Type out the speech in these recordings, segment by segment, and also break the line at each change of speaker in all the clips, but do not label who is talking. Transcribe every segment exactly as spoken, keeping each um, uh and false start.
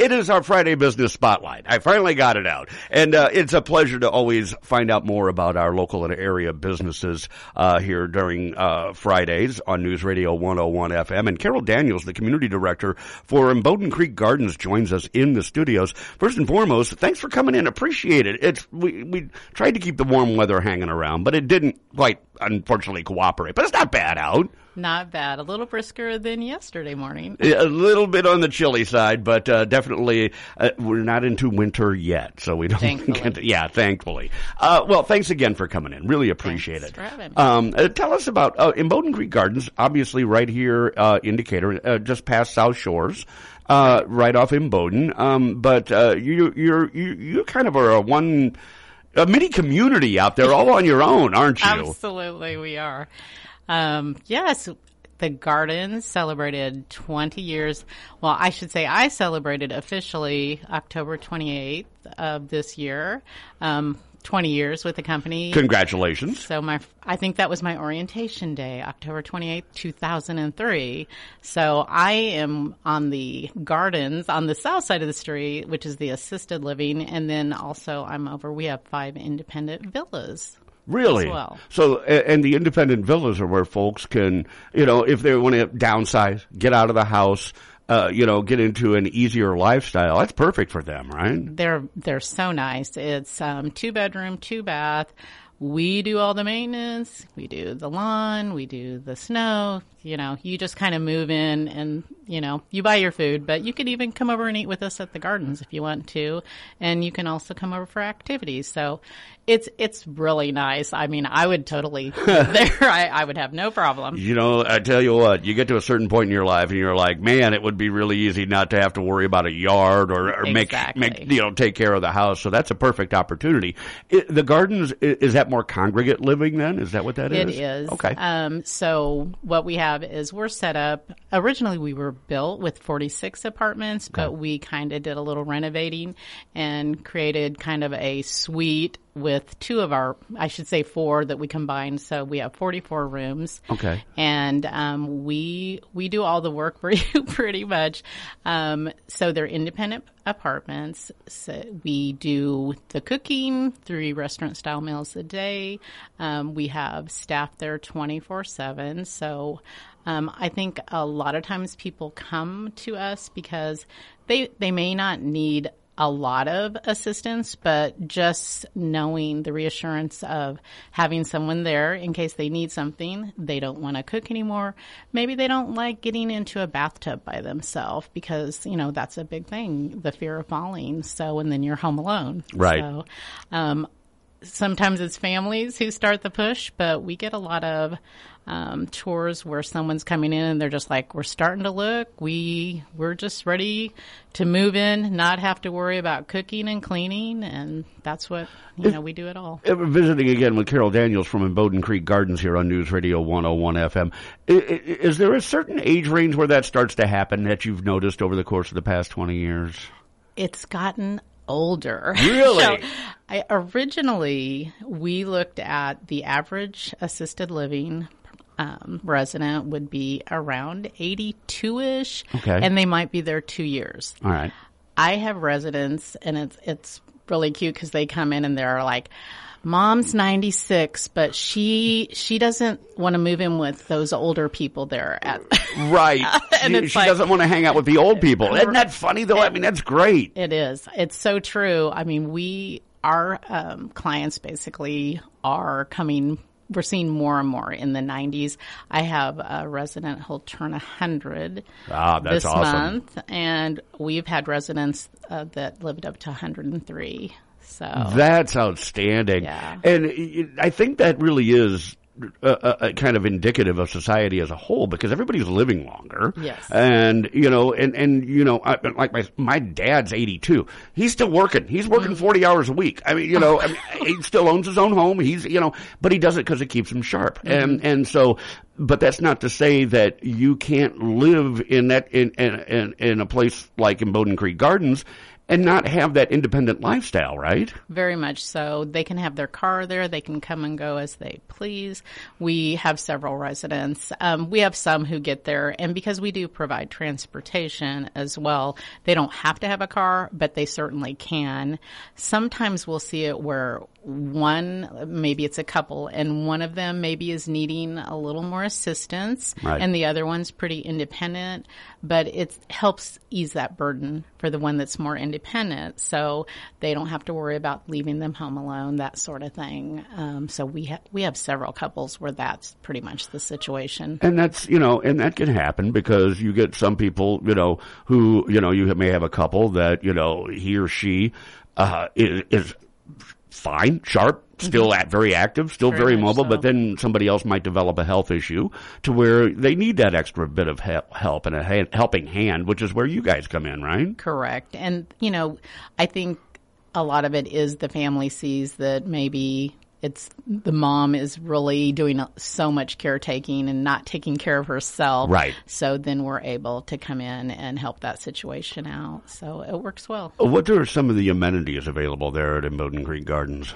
it is our Friday Business Spotlight. I finally got it out. And uh, it's a pleasure to always find out more about our local and area businesses uh, here during uh, Fridays on News Radio one oh one F M. And Carol Daniels, the community director for Imboden Creek Gardens, joins us in the studios. First and foremost, thanks for coming in. Appreciate it. It's we, we tried to keep the warm weather hanging around, but it didn't quite, unfortunately, cooperate. But it's not bad out.
Not bad. A little brisker than yesterday morning.
A little bit on the chilly side, but uh, definitely uh, we're not into winter yet, so we don't
Thankfully.
get to, yeah, thankfully. Uh, well, thanks again for coming in. Really appreciate
Thanks
it.
for having me.
Um, uh, tell us about uh, Imboden Creek Gardens, obviously right here, uh, in Decatur, uh, just past South Shores. Uh, right off Imboden. Um, but, uh, you, you're, you, you kind of are a one, a mini community out there all on your own, aren't you?
Absolutely, we are. Um, yes, the Gardens celebrated twenty years. Well, I should say I celebrated officially October twenty-eighth of this year. Um, twenty years with the company.
Congratulations.
So my, I think that was my orientation day, October twenty-eighth, two thousand three. So I am on the Gardens on the south side of the street, which is the assisted living. And then also I'm over, we have five independent villas.
Really?
As well.
So, and the independent villas are where folks can, you know, if they want to downsize, get out of the house, uh, you know, get into an easier lifestyle. That's perfect for them, right?
They're, they're so nice. It's, um, two bedroom, two bath. We do all the maintenance. We do the lawn. We do the snow. You know, you just kind of move in and, you know, you buy your food, but you could even come over and eat with us at the Gardens if you want to. And you can also come over for activities. So it's, it's really nice. I mean, I would totally there. I, I would have no problem.
You know, I tell you what, you get to a certain point in your life and you're like, man, it would be really easy not to have to worry about a yard or, or
Exactly.
make, make, you know, take care of the house. So that's a perfect opportunity. It, the Gardens, is that more congregate living then? Is that what that is?
It is.
Okay.
Um, so what we have is we're set up, originally we were built with forty-six apartments,
Okay.
but we kind of did a little renovating and created kind of a suite with two of our, I should say four that we combined. So we have forty-four rooms.
Okay.
And, um, we, we do all the work for you pretty much. Um, so they're independent apartments. So we do the cooking, three restaurant style meals a day. Um, we have staff there twenty-four seven. So, um, I think a lot of times people come to us because they, they may not need a lot of assistance, but just knowing the reassurance of having someone there in case they need something, they don't want to cook anymore. Maybe they don't like getting into a bathtub by themselves because, you know, that's a big thing, the fear of falling. So, and then you're home alone.
Right.
So, um, sometimes it's families who start the push, but we get a lot of um, tours where someone's coming in and they're just like, we're starting to look. We, we're just ready to move in, not have to worry about cooking and cleaning. And that's what, you know, we do it all.
We're visiting again with Carol Daniels from Imboden Creek Gardens here on News Radio one oh one F M. Is, is there a certain age range where that starts to happen that you've noticed over the course of the past twenty years?
It's gotten older.
Really?
So, I, originally, we looked at the average assisted living um, resident would be around eighty-two-ish,
Okay.
and they might be there two years.
All right.
I have residents, and it's it's really cute because they come in and they're like, Mom's ninety-six, but she she doesn't want to move in with those older people there. At
Right.
And
she
it's
she
like-
doesn't want to hang out with the old people. Isn't that funny, though? I mean, that's great.
It is. It's so true. I mean, we, our um, clients basically are coming, we're seeing more and more in the nineties. I have a resident who'll turn one hundred
Ah, that's
this
awesome.
month, and we've had residents uh, that lived up to one hundred three. So
That's outstanding.
Yeah.
And it- I think that really is uh, uh, kind of indicative of society as a whole because everybody's living longer.
Yes.
And, you know, and, and you know, I, like my my dad's eighty-two. He's still working. He's working
Mm-hmm.
forty hours a week. I mean, you know, I mean, he still owns his own home. He's, you know, but he does it because it keeps him sharp.
Mm-hmm.
And, and so but that's not to say that you can't live in that in in in, in a place like in Bowden Creek Gardens and not have that independent lifestyle, right?
Very much so. They can have their car there. They can come and go as they please. We have several residents. Um, we have some who get there, and because we do provide transportation as well, they don't have to have a car, but they certainly can. Sometimes we'll see it where one, maybe it's a couple, and one of them maybe is needing a little more assistance,
right.
and the other one's pretty independent, but it helps ease that burden for the one that's more independent, so they don't have to worry about leaving them home alone, that sort of thing. Um, so we ha- we have several couples where that's pretty much the situation.
And that's, you know, and that can happen because you get some people, you know, who, you know, you may have a couple that, you know, he or she uh, is, is fine, sharp, still at very active, still very, very mobile, so. But then somebody else might develop a health issue to where they need that extra bit of help and a ha- helping hand, which is where you guys come in, right?
Correct. And, you know, I think a lot of it is the family sees that maybe it's the mom is really doing so much caretaking and not taking care of herself.
Right.
So then we're able to come in and help that situation out. So it works well.
What are some of the amenities available there at Bowden Creek Gardens?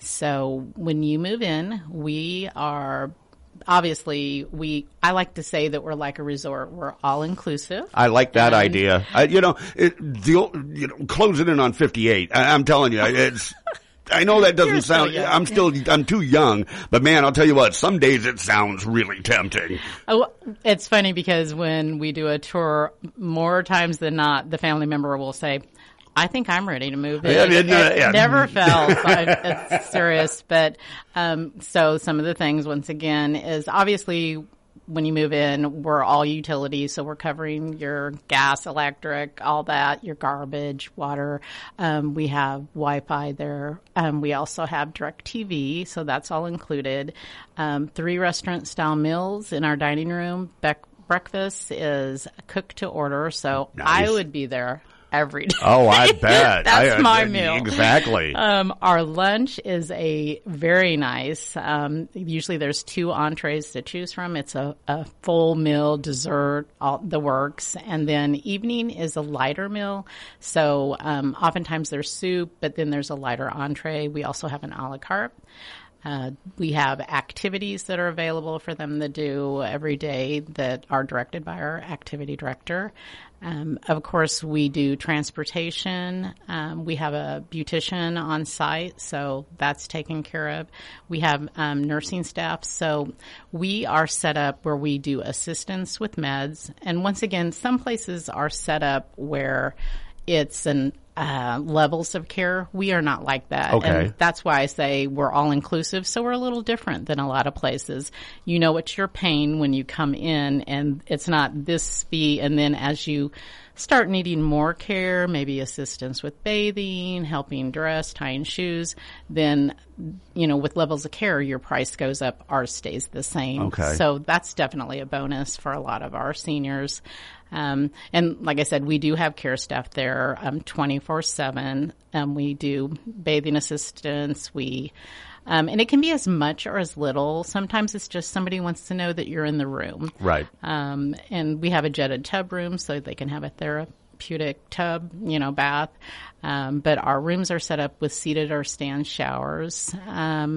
So when you move in, we are obviously we. I like to say that we're like a resort. We're all inclusive.
I like that and, idea. I, you know, it, the, you know, closing in on fifty-eight. I, I'm telling you, it's. I know that doesn't sound, young. I'm still, I'm too young, but man, I'll tell you what, some days it sounds really tempting.
Oh, it's funny because when we do a tour, more times than not, the family member will say, I think I'm ready to move in.
Yeah, it,
it, it
yeah.
never fails. It's serious. But, um, so some of the things, once again, is obviously when you move in, we're all utilities, so we're covering your gas, electric, all that, your garbage, water. Um, we have Wi-Fi there. Um, we also have DirecTV, so that's all included. Um, three restaurant-style meals in our dining room. Be- breakfast is cooked to order, so
nice.
I would be there every day.
Oh, I bet.
That's
I,
my
I,
meal.
Exactly.
Um, our lunch is a very nice, um, usually there's two entrees to choose from. It's a, a full meal, dessert, all the works. And then evening is a lighter meal. So, um, oftentimes there's soup, but then there's a lighter entree. We also have an a la carte. Uh, we have activities that are available for them to do every day that are directed by our activity director. Um, of course, we do transportation. Um, we have a beautician on site, so that's taken care of. We have um, nursing staff, so we are set up where we do assistance with meds. And once again, some places are set up where it's an uh, levels of care. We are not like that.
Okay.
And that's why I say we're all inclusive. So we're a little different than a lot of places. You know what you're paying when you come in, and it's not this fee. And then as you start needing more care, maybe assistance with bathing, helping dress, tying shoes, then, you know, with levels of care, your price goes up. Ours stays the same.
Okay.
So that's definitely a bonus for a lot of our seniors. Um, and like I said, we do have care staff there, um, twenty-four seven. Um, we do bathing assistance. We, um, and it can be as much or as little. Sometimes it's just somebody wants to know that you're in the room.
Right.
Um, and we have a jetted tub room so they can have a therapeutic tub, you know, bath. Um, but our rooms are set up with seated or stand showers. Um,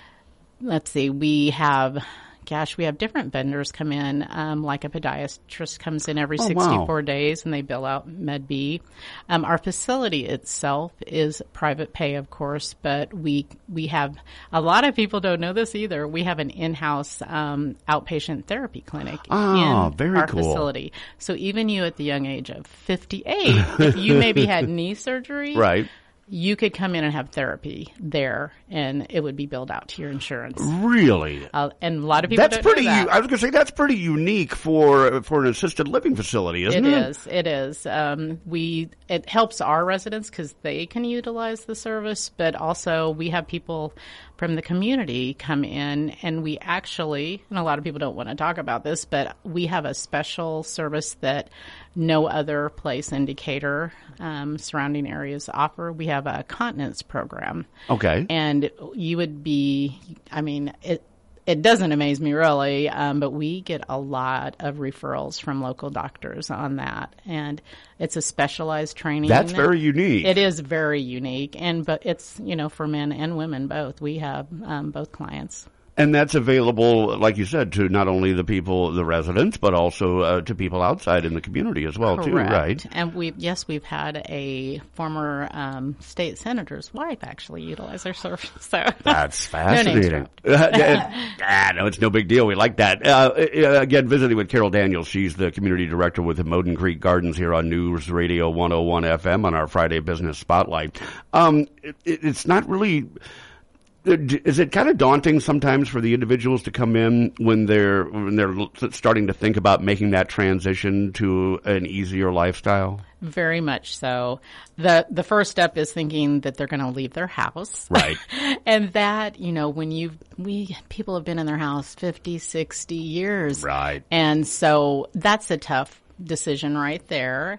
let's see, we have, gosh, we have different vendors come in, um, like a podiatrist comes in every
oh,
sixty-four
wow.
days and they bill out Med B. Um, our facility itself is private pay, of course, but we, we have, a lot of people don't know this either. We have an in-house, um, outpatient therapy clinic
oh,
in
very
our
cool.
facility. So even you at the young age of fifty-eight, if you maybe had knee surgery,
right.
you could come in and have therapy there, and it would be billed out to your insurance.
Really?
Uh, and a lot of people
that's
don't
pretty.
know that.
I was going to say that's pretty unique for for an assisted living facility, isn't it?
It is. It is. Um, we it helps our residents because they can utilize the service, but also we have people from the community come in, and we actually, and a lot of people don't want to talk about this, but we have a special service that no other place in Decatur um, surrounding areas offer. We have a continence program.
Okay.
And you would be, I mean, it, it doesn't amaze me really, um, but we get a lot of referrals from local doctors on that, and it's a specialized training.
That's very unique.
It is very unique, and but it's, you know, for men and women both. We have um, both clients.
And that's available, like you said, to not only the people, the residents, but also uh, to people outside in the community as well,
Correct.
too, right?
And we, yes, we've had a former um, state senator's wife actually utilize our service. So
that's fascinating. No, ah, no, it's no big deal. We like that. Uh, again, visiting with Carol Daniels. She's the community director with the Moden Creek Gardens here on News Radio one oh one F M on our Friday Business Spotlight. Um, it, it's not really... Is it kind of daunting sometimes for the individuals to come in when they're when they're starting to think about making that transition to an easier lifestyle?
Very much so. The the first step is thinking that they're going to leave their house.
Right.
And that, you know, when you we people have been in their house fifty, sixty years.
Right.
And so that's a tough decision right there.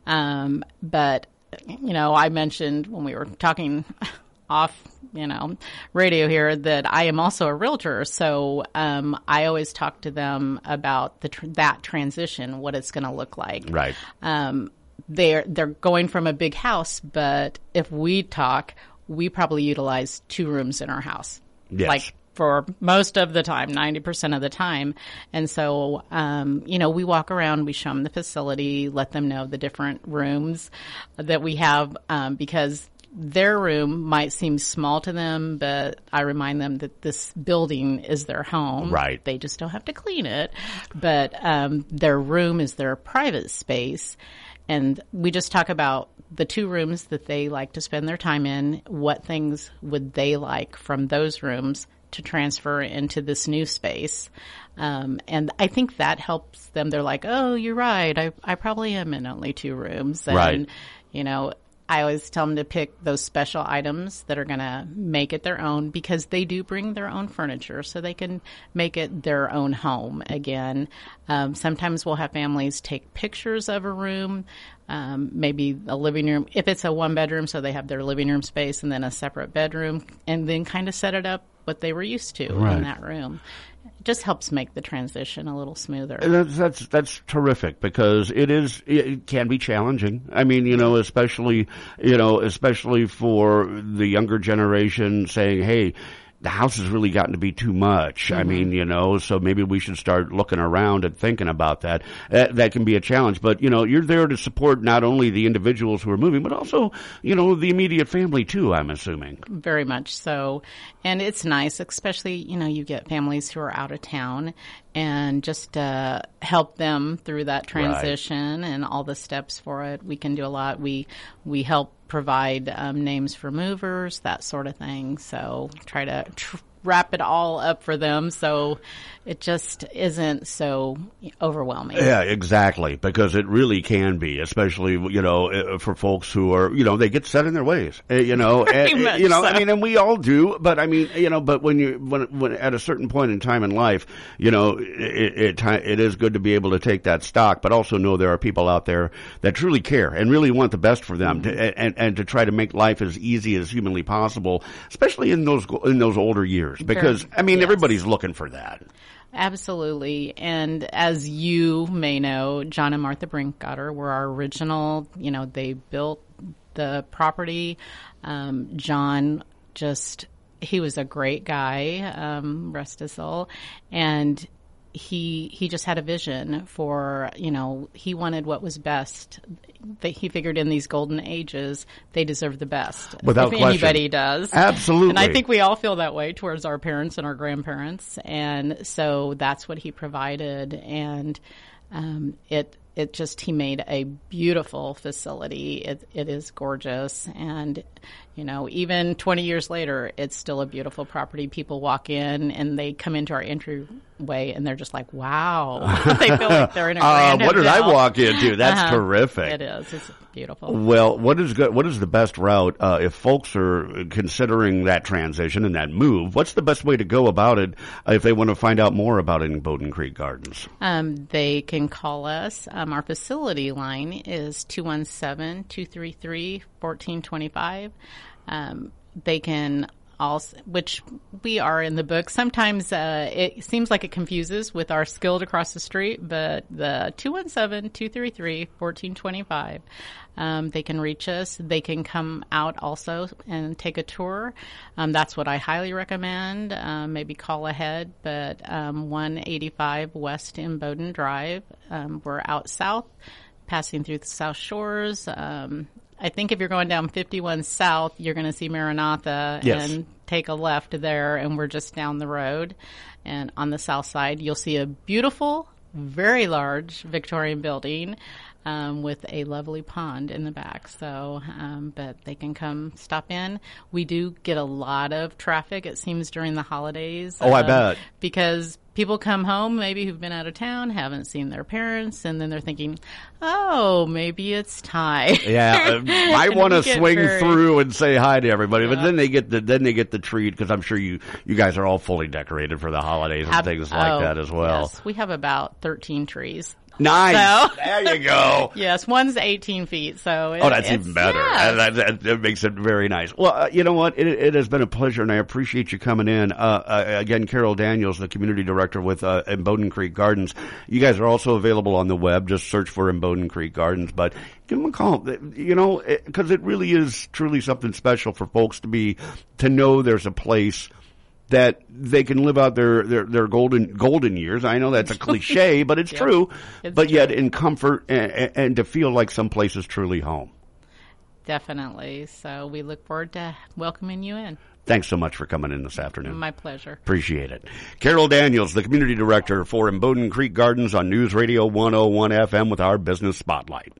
Um, but, you know, I mentioned when we were talking off, you know, radio here that I am also a realtor. So um, I always talk to them about the tr- that transition, what it's going to look like.
Right.
Um, they're they're going from a big house, but if we talk, we probably utilize two rooms in our house.
Yes.
Like for most of the time, ninety percent of the time. And so, um, you know, we walk around, we show them the facility, let them know the different rooms that we have, um, because their room might seem small to them, but I remind them that this building is their home.
Right.
They just don't have to clean it. But um, their room is their private space. And we just talk about the two rooms that they like to spend their time in. What things would they like from those rooms to transfer into this new space? Um, and I think that helps them. They're like, oh, you're right. I, I probably am in only two rooms. And,
right.
you know, I always tell them to pick those special items that are going to make it their own, because they do bring their own furniture so they can make it their own home again. Um, sometimes we'll have families take pictures of a room, um, maybe a living room, if it's a one bedroom, so they have their living room space and then a separate bedroom, and then kind of set it up what they were used to
right.
in that room. It just helps make the transition a little smoother.
That's, that's that's terrific, because it is it can be challenging. I mean, you know, especially you know, especially for the younger generation saying, "Hey, the house has really gotten to be too much." Mm-hmm. I mean, you know, so maybe we should start looking around and thinking about that. That, that can be a challenge. But, you know, you're there to support not only the individuals who are moving, but also, you know, the immediate family too, I'm assuming.
Very much so. And it's nice, especially, you know, you get families who are out of town, and just uh, help them through that transition right. and all the steps for it. We can do a lot. We, we help provide um, names for movers, that sort of thing. So try to tr- wrap it all up for them so it just isn't so overwhelming.
Yeah, exactly, because it really can be, especially, you know, for folks who are, you know, they get set in their ways, you know, and, you know, so. I mean, and we all do, but I mean, you know, but when you, when, when at a certain point in time in life, you know, it, it, it is good to be able to take that stock, but also know there are people out there that truly care and really want the best for them, mm-hmm. to, and, and to try to make life as easy as humanly possible, especially in those, in those older years. Because, I mean, yes. everybody's looking for that.
Absolutely. And as you may know, John and Martha Brinkgotter were our original, you know, they built the property. Um, John just, he was a great guy, um, rest his soul. And he he just had a vision for, you know, he wanted what was best. He figured in these golden ages, they deserve the best.
Without
if
question.
Anybody does.
Absolutely.
And I think we all feel that way towards our parents and our grandparents. And so that's what he provided. And um, it it just, he made a beautiful facility. It It is gorgeous. And, you know, even twenty years later, it's still a beautiful property. People walk in and they come into our entryway and they're just like, wow. They feel like they're in a grand
uh, What did
hotel.
I walk into? That's
uh-huh.
terrific.
It is. It's beautiful.
Well, what is good? What is the best route uh, if folks are considering that transition and that move? What's the best way to go about it uh, if they want to find out more about it in Moden Creek Gardens?
Um, they can call us. Um, our facility line is two one seven, two three three, one four two five. Um, they can also, which we are in the book. Sometimes uh, it seems like it confuses with our Skilled across the street, but the two one seven, two three three, one four two five, um, they can reach us. They can come out also and take a tour. Um, that's what I highly recommend. Um, maybe call ahead, but um, one eighty-five West Imboden Drive. Um, we're out south, passing through the South Shores. Um, I think if you're going down fifty-one South, you're going to see Maranatha
yes.
and take a left there, and we're just down the road. And on the south side, you'll see a beautiful, very large Victorian building um, with a lovely pond in the back. So, um, but they can come stop in. We do get a lot of traffic, it seems, during the holidays.
Oh, I
um,
bet.
Because people come home, maybe who've been out of town, haven't seen their parents, and then they're thinking, oh, maybe it's time.
Yeah, I want to swing
very,
through and say hi to everybody,
yeah.
but then they get the then they get the treat because I'm sure you you guys are all fully decorated for the holidays and
Ab-
things like
oh,
that as well.
Yes, we have about thirteen trees.
Nice.
So,
there you go.
Yes, one's eighteen feet, so it,
oh, that's
it's,
even better.
Yeah.
That, that, that makes it very nice. Well, uh, you know what? It, it has been a pleasure, and I appreciate you coming in. Uh, uh, again, Carol Daniels, the community director with uh, Imboden Creek Gardens. You guys are also available on the web. Just search for Imboden Creek Gardens, but give them a call. You know, because it, it really is truly something special for folks to be to know there's a place that they can live out their, their, their golden golden years. I know that's a cliche, but it's
yep.
true.
It's
but
true.
yet in comfort and, and to feel like some place is truly home.
Definitely. So we look forward to welcoming you in.
Thanks so much for coming in this afternoon.
My pleasure.
Appreciate it. Carol Daniels, the community director for Imboden Creek Gardens on News Radio one oh one F M with our Business Spotlight.